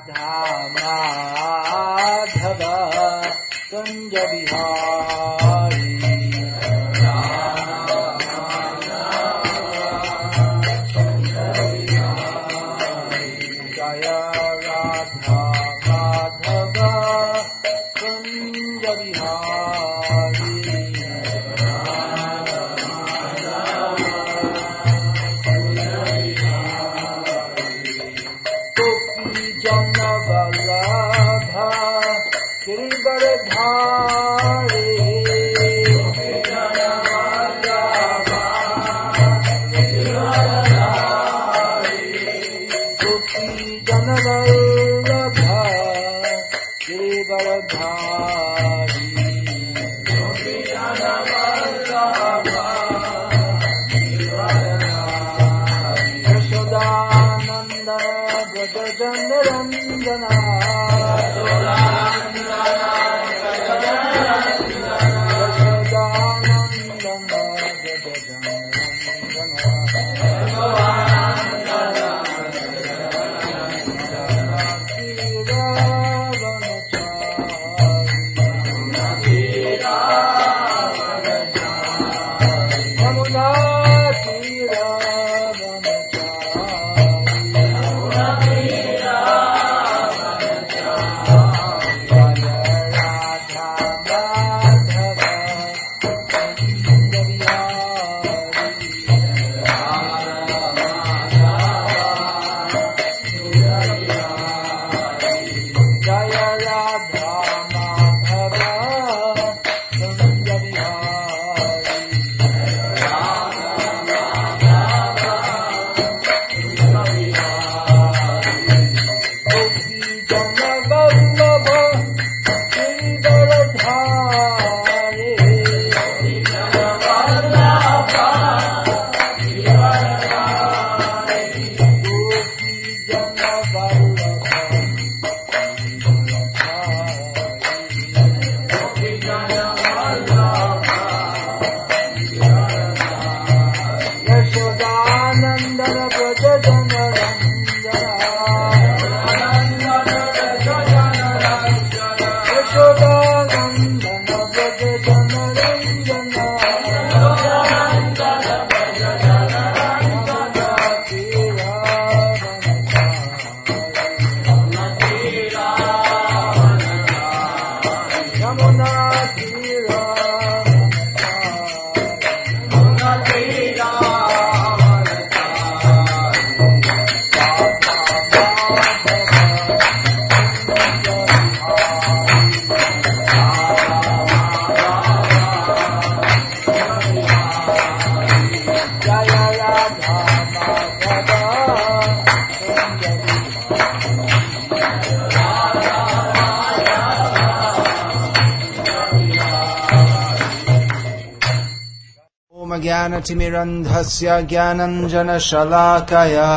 Radha Madhava Kunja Bihari Jaya Radha Madhava Kunja Bihari Janavallabha Giridharadhari Gopi Janavallabha Giridharadhari Yashodananda Brajajandarandana Jnanatirmirandhasya Jnananjanashalakaya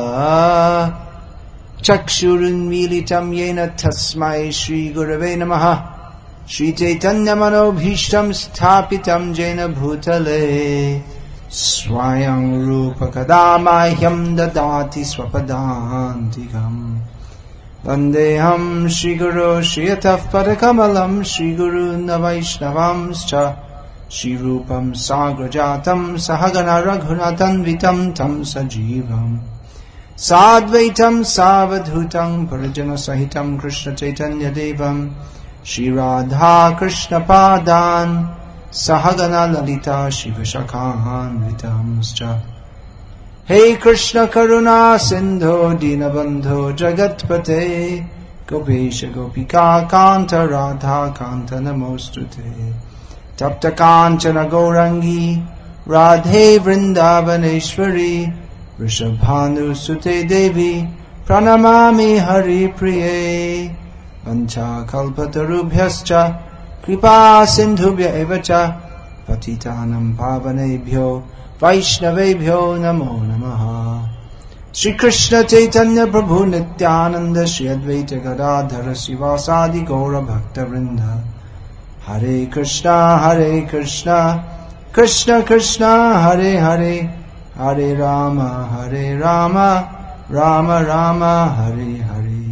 Chakshurunmilitam Yena Tasmai Shri Gurave Namaha Shri Chaitanya Manobhishtam Sthapitam Jena Bhutale Swayam Rupa Kadamahyam Dadati Swapadantikam Vandeham Shri Guru Shri Yataf Padakamalam Shri Guru Navaishnavamscha Shri Rupam Sagrajatam Sahagana Raghunatan Vitam Tam Sajivam Sadvaitam Savadhutam Parajana Sahitam Krishna Chaitanya Devam Shri Radha Krishna Padan Sahagana Lalita Shivashakhan Vitamscha Hey Krishna Karuna Sindho Dinabandho Jagatpate Gopesha Gopika Kanta Radha Kanta Namostute Tapta Kanchana Gaurangi Radhe Vrindavaneshwari Vrishabhanu Sute Devi Pranamami Hari Priye Vancha Kalpatarubhyascha Kripa Sindhubhya Evacha Patitanam Pavanebhyo Vaishnavebhyo Namo Namaha Shri Krishna Chaitanya Prabhu Nityananda Shri Advaita Gadadhara Sivasadi Gaura Bhakta Vrinda Hare Krishna, Krishna Krishna, Hare Hare, Hare Rama, Rama Rama, Hare Hare.